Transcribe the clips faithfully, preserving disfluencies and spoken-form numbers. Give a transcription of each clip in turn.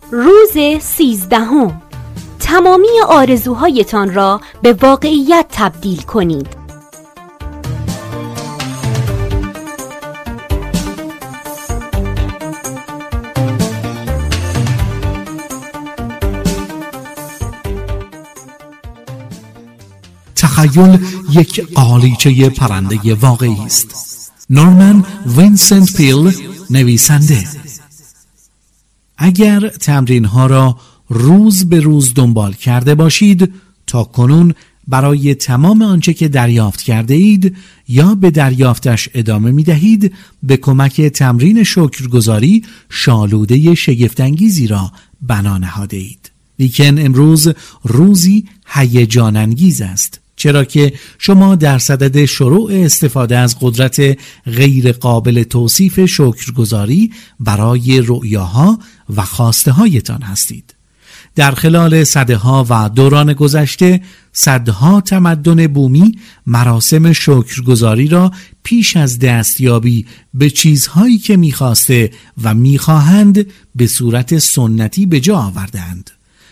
روز سیزدهم. تمامی آرزوهایتان را به واقعیت تبدیل کنید. تخیل یک قالیچه پرنده واقعی است. نورمن وینسنت پیل، نویسنده. اگر تمرین ها را روز به روز دنبال کرده باشید، تا کنون برای تمام آنچه که دریافت کرده اید یا به دریافتش ادامه می دهید، به کمک تمرین شکرگزاری شالوده شگفت‌انگیزی را بنا نهاده اید. لیکن امروز روزی هیجان انگیز است، چرا که شما در صدد شروع استفاده از قدرت غیر قابل توصیف شکرگزاری برای رؤیاها و خواسته هایتان هستید. در خلال صدها و دوران گذشته، صدها تمدن بومی مراسم شکرگزاری را پیش از دستیابی به چیزهایی که می‌خواسته و می‌خواهند به صورت سنتی به جا آوردند.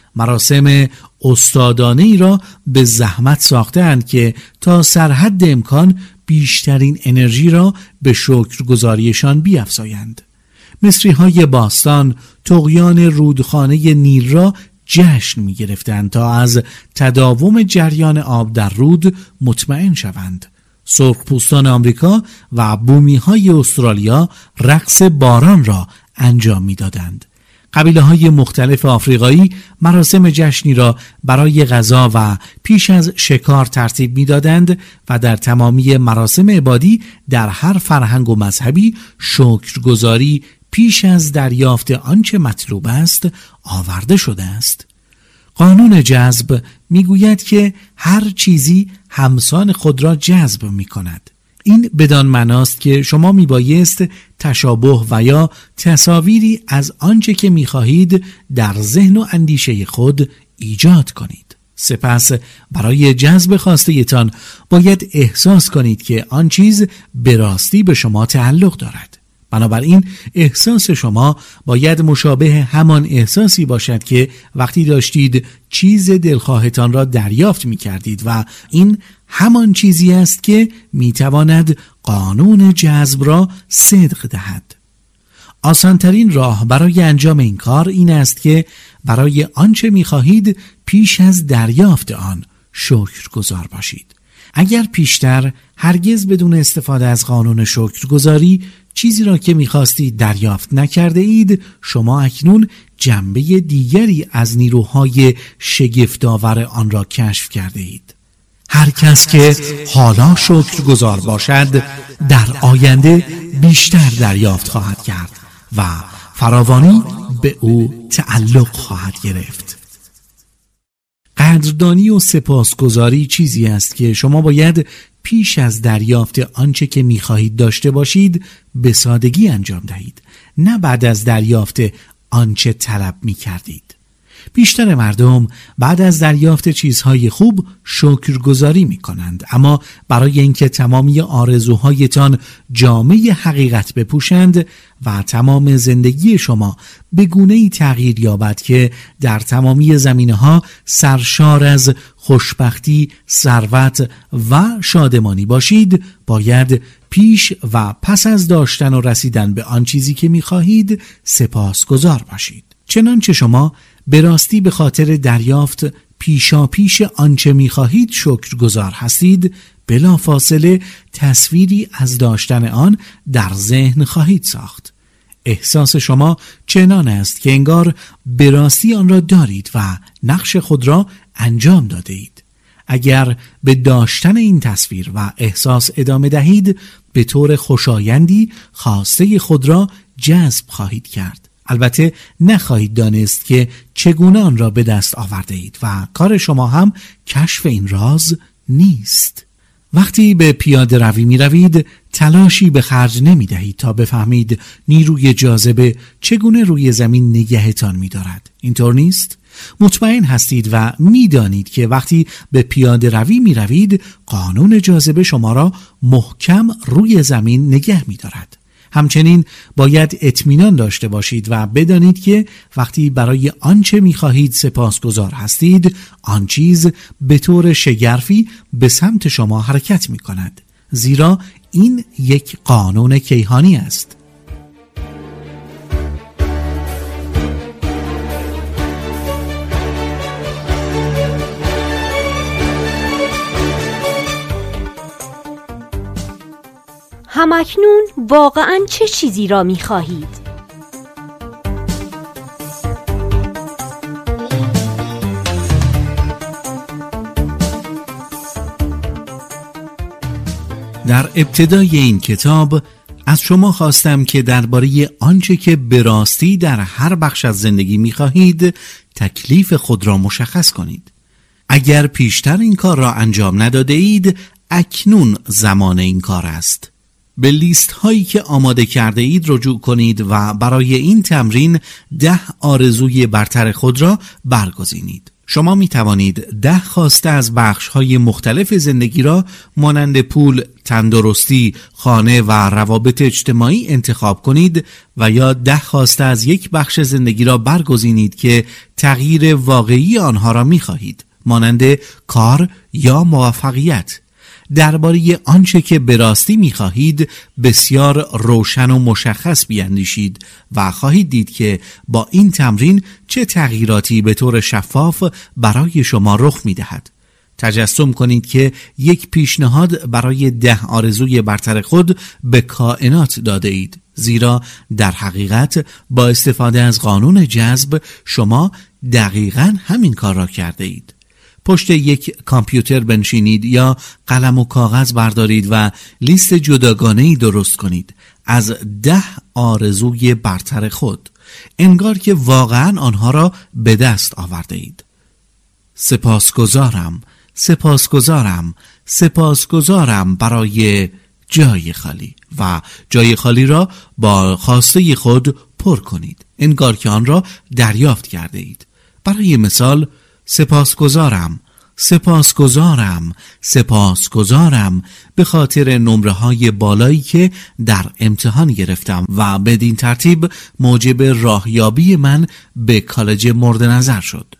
مراسم استادانه ای را به زحمت ساختند که تا سرحد امکان بیشترین انرژی را به شکرگزاریشان بیفزایند. مصری های باستان طغیان رودخانه نیل را جشن می گرفتند تا از تداوم جریان آب در رود مطمئن شوند. سرخپوستان آمریکا و بومی های استرالیا رقص باران را انجام می دادند. قبیله های مختلف آفریقایی مراسم جشنی را برای غذا و پیش از شکار ترتیب می دادند و در تمامی مراسم عبادی در هر فرهنگ و مذهبی شکرگزاری پیش از دریافت آنچه مطلوب است آورده شده است. قانون جذب می گوید که هر چیزی همسان خود را جذب می کند. این بدان معناست که شما می بایست تشابه و یا تصاویری از آنچه که می خواهید در ذهن و اندیشه خود ایجاد کنید. سپس برای جذب خواسته تان باید احساس کنید که آن چیز به راستی به شما تعلق دارد. بنابراین احساس شما باید مشابه همان احساسی باشد که وقتی داشتید چیز دلخواهتان را دریافت می کردید و این همان چیزی است که می تواند قانون جذب را صدق دهد. آسانترین راه برای انجام این کار این است که برای آنچه می خواهید پیش از دریافت آن شکرگزار باشید. اگر پیشتر هرگز بدون استفاده از قانون شکرگزاری چیزی را که می‌خواستید دریافت نکرده اید، شما اکنون جنبه دیگری از نیروهای شگفت‌آور آن را کشف کرده اید. هر کس که حالا شکرگزار باشد، در آینده بیشتر دریافت خواهد کرد و فراوانی به او تعلق خواهد گرفت. قدردانی و سپاسگزاری چیزی است که شما باید پیش از دریافت آنچه که می‌خواهید داشته باشید به سادگی انجام دهید، نه بعد از دریافت آنچه طلب می‌کردید. بیشتر مردم بعد از دریافت چیزهای خوب شکرگزاری می‌کنند، اما برای اینکه تمامی آرزوهایتان جامه حقیقت بپوشند و تمام زندگی شما به گونه‌ای تغییر یابد که در تمامی زمینه‌ها سرشار از خوشبختی، ثروت و شادمانی باشید، باید پیش و پس از داشتن و رسیدن به آن چیزی که می‌خواهید سپاسگزار باشید. چنانچه شما به راستی به خاطر دریافت پیشا پیش آنچه می‌خواهید شکرگزار هستید، بلافاصله تصویری از داشتن آن در ذهن خواهید ساخت. احساس شما چنان است که انگار به راستی آن را دارید و نقش خود را انجام داده اید. اگر به داشتن این تصویر و احساس ادامه دهید، به طور خوشایندی خواسته خود را جذب خواهید کرد. البته نخواهید دانست که چگونه آن را به دست آورده اید و کار شما هم کشف این راز نیست. وقتی به پیاده روی می روید، تلاشی به خرج نمی دهید تا بفهمید نیروی جاذبه چگونه روی زمین نگهتان می دارد. اینطور نیست؟ مطمئن هستید و می دانید که وقتی به پیاده روی می روید، قانون جاذبه شما را محکم روی زمین نگه می دارد. همچنین باید اطمینان داشته باشید و بدانید که وقتی برای آنچه می‌خواهید سپاسگزار هستید، آن چیز به طور شگرفی به سمت شما حرکت می‌کند، زیرا این یک قانون کیهانی است. همکنون واقعاً چه چیزی را می خواهید؟ در ابتدای این کتاب از شما خواستم که درباره آنچه که به راستی در هر بخش از زندگی می خواهید تکلیف خود را مشخص کنید. اگر پیشتر این کار را انجام نداده اید، اکنون زمان این کار است. به لیست هایی که آماده کرده اید رجوع کنید و برای این تمرین ده آرزوی برتر خود را برگزینید. شما می توانید ده خواسته از بخش های مختلف زندگی را مانند پول، تندرستی، خانه و روابط اجتماعی انتخاب کنید و یا ده خواسته از یک بخش زندگی را برگزینید که تغییر واقعی آنها را می خواهید، مانند کار یا موفقیت. درباره آنچه که به راستی می‌خواهید بسیار روشن و مشخص بیاندیشید و خواهید دید که با این تمرین چه تغییراتی به طور شفاف برای شما رخ می‌دهد. تجسم کنید که یک پیشنهاد برای ده آرزوی برتر خود به کائنات داده اید، زیرا در حقیقت با استفاده از قانون جذب شما دقیقاً همین کار را کرده اید. پشت یک کامپیوتر بنشینید یا قلم و کاغذ بردارید و لیست جداگانه‌ای درست کنید از ده آرزوی برتر خود، انگار که واقعاً آنها را به دست آورده اید. سپاسگزارم، سپاسگزارم، سپاسگزارم برای جای خالی و جای خالی را با خواسته خود پر کنید، انگار که آن را دریافت کرده اید. برای مثال، سپاسگزارم، سپاسگزارم، سپاسگزارم به خاطر نمره های بالایی که در امتحان گرفتم و بدین ترتیب موجب راهیابی من به کالج مورد نظر شد.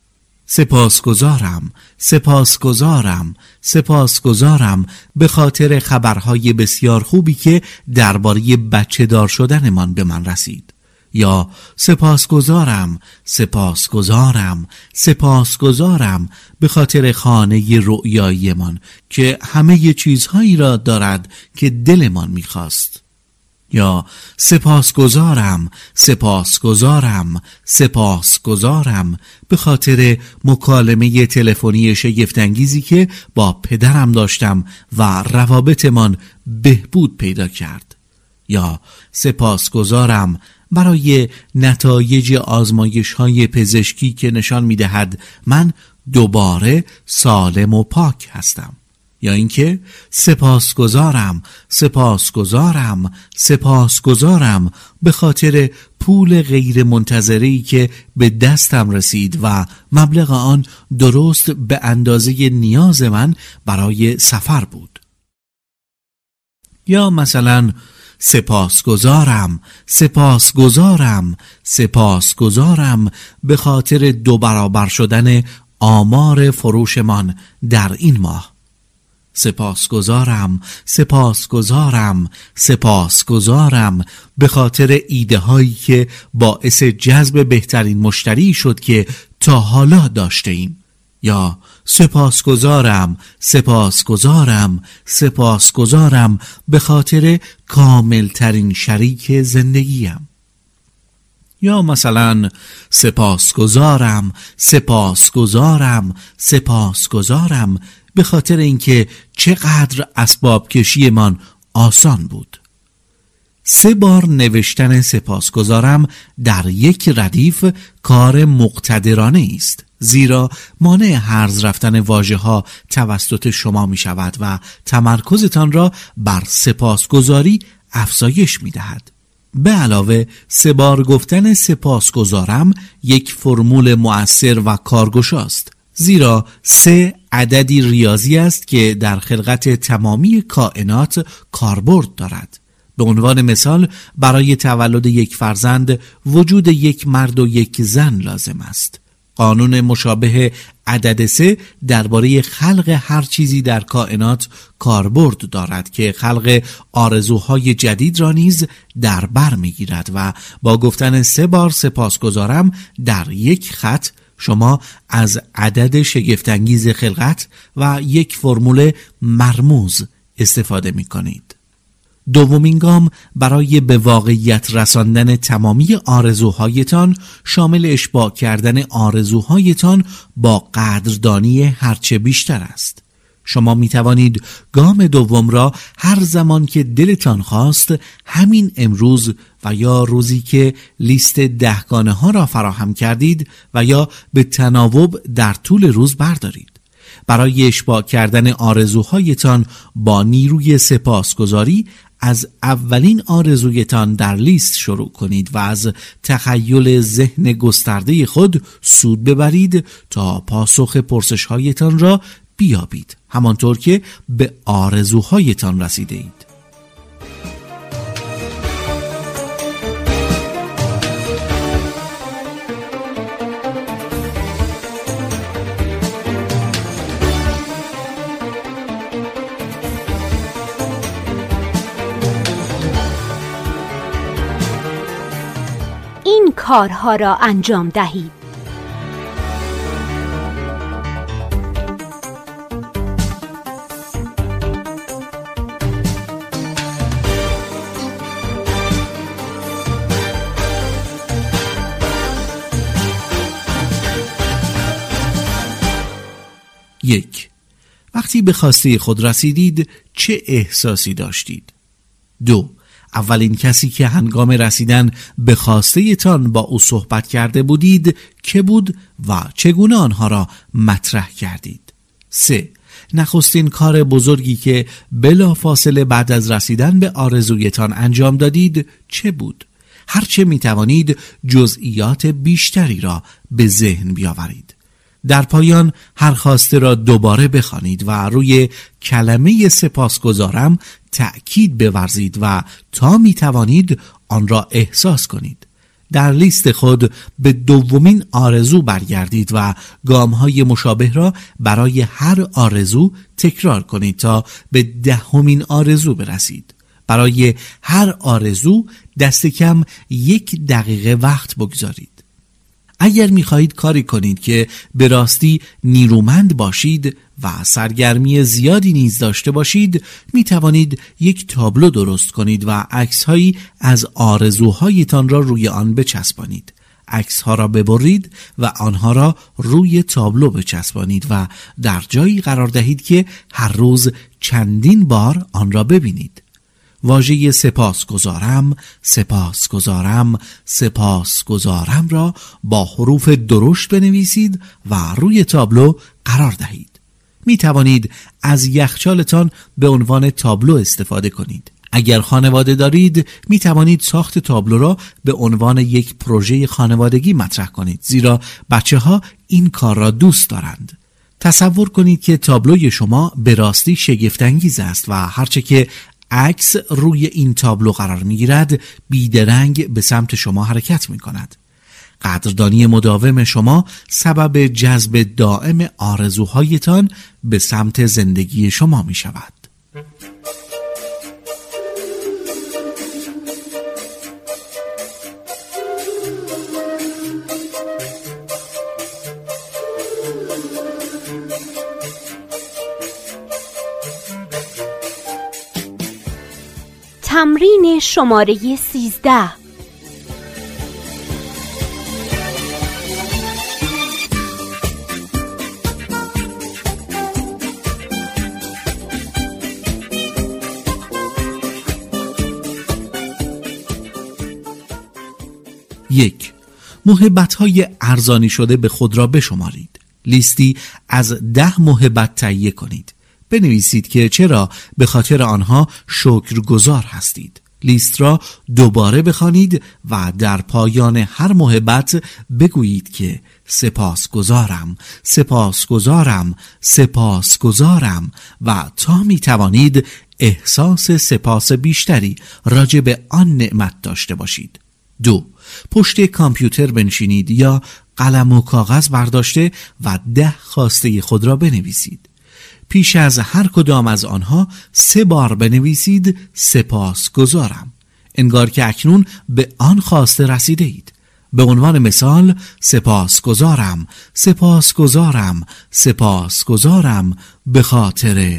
سپاسگزارم، سپاسگزارم، سپاسگزارم به خاطر خبرهای بسیار خوبی که درباره بچه دار شدنمان به من رسید. یا سپاسگزارم، سپاسگزارم، سپاسگزارم به خاطر خانه رؤیاییمان که همه چیزهایی را دارد که دلمان می‌خواست. یا سپاسگزارم، سپاسگزارم، سپاسگزارم به خاطر مکالمه تلفنی شگفت‌انگیزی که با پدرم داشتم و روابطمان بهبود پیدا کرد. یا سپاسگزارم برای نتایج آزمایش‌های پزشکی که نشان می‌دهد من دوباره سالم و پاک هستم. یا اینکه سپاسگزارم، سپاسگزارم، سپاسگزارم به خاطر پول غیر منتظره‌ای که به دستم رسید و مبلغ آن درست به اندازه نیاز من برای سفر بود. یا مثلا سپاسگزارم، سپاسگزارم، سپاسگزارم به خاطر دو برابر شدن آمار فروشمان در این ماه. سپاسگزارم، سپاسگزارم، سپاسگزارم به خاطر ایده هایی که باعث جذب بهترین مشتری شد که تا حالا داشته ایم. یا سپاسگزارم، سپاسگزارم، سپاسگزارم به خاطر کاملترین شریک زندگیم. یا مثلا سپاسگزارم، سپاسگزارم، سپاسگزارم به خاطر اینکه چقدر اسباب کشی من آسان بود. سه بار نوشتن سپاسگزارم در یک ردیف کار مقتدرانه است، زیرا مانع هرز رفتن واژه ها توسط شما می شود و تمرکزتان را بر سپاسگزاری افزایش می دهد. به علاوه سه بار گفتن سپاسگزارم یک فرمول مؤثر و کارگشاست، زیرا سه عددی ریاضی است که در خلقت تمامی کائنات کاربرد دارد. به عنوان مثال برای تولد یک فرزند وجود یک مرد و یک زن لازم است. قانون مشابه عدد سه درباره خلق هر چیزی در کائنات کاربرد دارد که خلق آرزوهای جدید را نیز در بر میگیرد و با گفتن سه بار سپاسگزارم در یک خط شما از عدد شگفت‌انگیز خلقت و یک فرمول مرموز استفاده می کنید. دومین گام برای به واقعیت رساندن تمامی آرزوهایتان شامل اشباع کردن آرزوهایتان با قدردانی هرچه بیشتر است. شما می توانید گام دوم را هر زمان که دلتان خواست همین امروز و یا روزی که لیست دهگانه ها را فراهم کردید و یا به تناوب در طول روز بردارید. برای اشباع کردن آرزوهایتان با نیروی سپاسگزاری از اولین آرزویتان در لیست شروع کنید و از تخیل ذهن گسترده خود سود ببرید تا پاسخ پرسش‌هایتان را بیابید، همانطور که به آرزوهایتان رسیده اید. این کارها را انجام دهید. یک. وقتی به خواسته خود رسیدید چه احساسی داشتید؟ دو. اولین کسی که هنگام رسیدن به خواسته تان با او صحبت کرده بودید که بود و چگونه آنها را مطرح کردید؟ سه. نخستین کار بزرگی که بلافاصله بعد از رسیدن به آرزویتان انجام دادید چه بود؟ هرچه می توانید جزئیات بیشتری را به ذهن بیاورید. در پایان هر خواسته را دوباره بخوانید و روی کلمه سپاسگزارم تأکید بورزید و تا می توانید آن را احساس کنید. در لیست خود به دومین آرزو برگردید و گام‌های مشابه را برای هر آرزو تکرار کنید تا به دهمین آرزو برسید. برای هر آرزو دست کم یک دقیقه وقت بگذارید. اگر می‌خواهید کاری کنید که به راستی نیرومند باشید و سرگرمی زیادی نیز داشته باشید، می توانید یک تابلو درست کنید و عکس‌هایی از آرزوهایتان را روی آن بچسبانید. عکس‌ها را ببرید و آنها را روی تابلو بچسبانید و در جایی قرار دهید که هر روز چندین بار آن را ببینید. واژه سپاسگزارم، سپاسگزارم، سپاسگزارم را با حروف درشت بنویسید و روی تابلو قرار دهید. می توانید از یخچالتان به عنوان تابلو استفاده کنید. اگر خانواده دارید می توانید ساخت تابلو را به عنوان یک پروژه خانوادگی مطرح کنید، زیرا بچه ها این کار را دوست دارند. تصور کنید که تابلوی شما به راستی شگفت‌انگیز است و هرچه که عکس روی این تابلو قرار می‌گیرد بیدرنگ به سمت شما حرکت می‌کند. قدردانی مداوم شما سبب جذب دائم آرزوهایتان به سمت زندگی شما می‌شود. تمرین شماره سیزده. یک. محبت‌های ارزانی شده به خود را بشمارید. لیستی از ده محبت تهیه کنید. بنویسید که چرا به خاطر آنها شکرگزار هستید. لیست را دوباره بخوانید و در پایان هر محبت بگویید که سپاسگزارم، سپاسگزارم، سپاسگزارم و تا می توانید احساس سپاس بیشتری راجع به آن نعمت داشته باشید. دو، پشت کامپیوتر بنشینید یا قلم و کاغذ برداشته و ده خواسته خود را بنویسید. پیش از هر کدام از آنها سه بار بنویسید سپاسگزارم، انگار که اکنون به آن خواسته رسیده اید. به عنوان مثال سپاسگزارم، سپاسگزارم، سپاسگزارم به خاطر.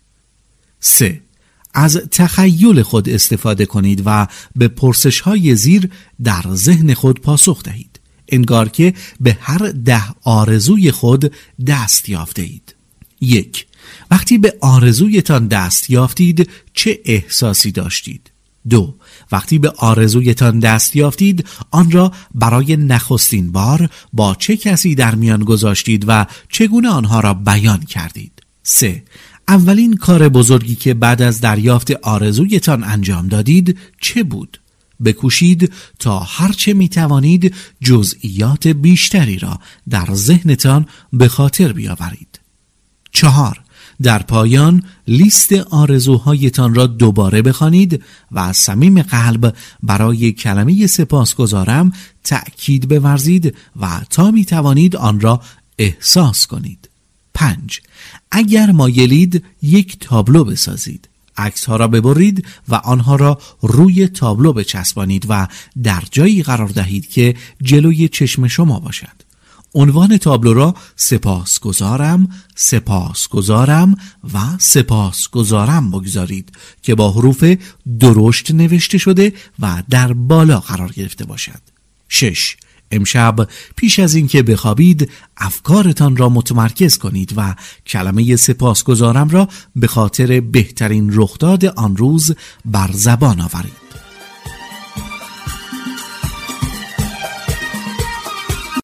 سه، از تخیل خود استفاده کنید و به پرسش‌های زیر در ذهن خود پاسخ دهید، انگار که به هر ده آرزوی خود دست یافته اید. یک، وقتی به آرزویتان دست یافتید چه احساسی داشتید؟ دو، وقتی به آرزویتان دست یافتید آن را برای نخستین بار با چه کسی در میان گذاشتید و چگونه آنها را بیان کردید؟ سه، اولین کار بزرگی که بعد از دریافت آرزویتان انجام دادید چه بود؟ بکوشید تا هرچه می توانید جزئیات بیشتری را در ذهنتان به خاطر بیاورید. چهار، در پایان لیست آرزوهایتان را دوباره بخوانید و از صمیم قلب برای کلمه سپاسگزارم تأکید بورزید و تا می توانید آن را احساس کنید. پنج، اگر مایلید یک تابلو بسازید. عکس‌ها را ببرید و آنها را روی تابلو بچسبانید و در جایی قرار دهید که جلوی چشم شما باشد. عنوان تابلو را سپاسگزارم، سپاسگزارم و سپاسگزارم بگذارید که با حروف درشت نوشته شده و در بالا قرار گرفته باشد. شش، امشب پیش از اینکه بخوابید افکارتان را متمرکز کنید و کلمه سپاسگزارم را به خاطر بهترین رخداد آن روز بر زبان آورید.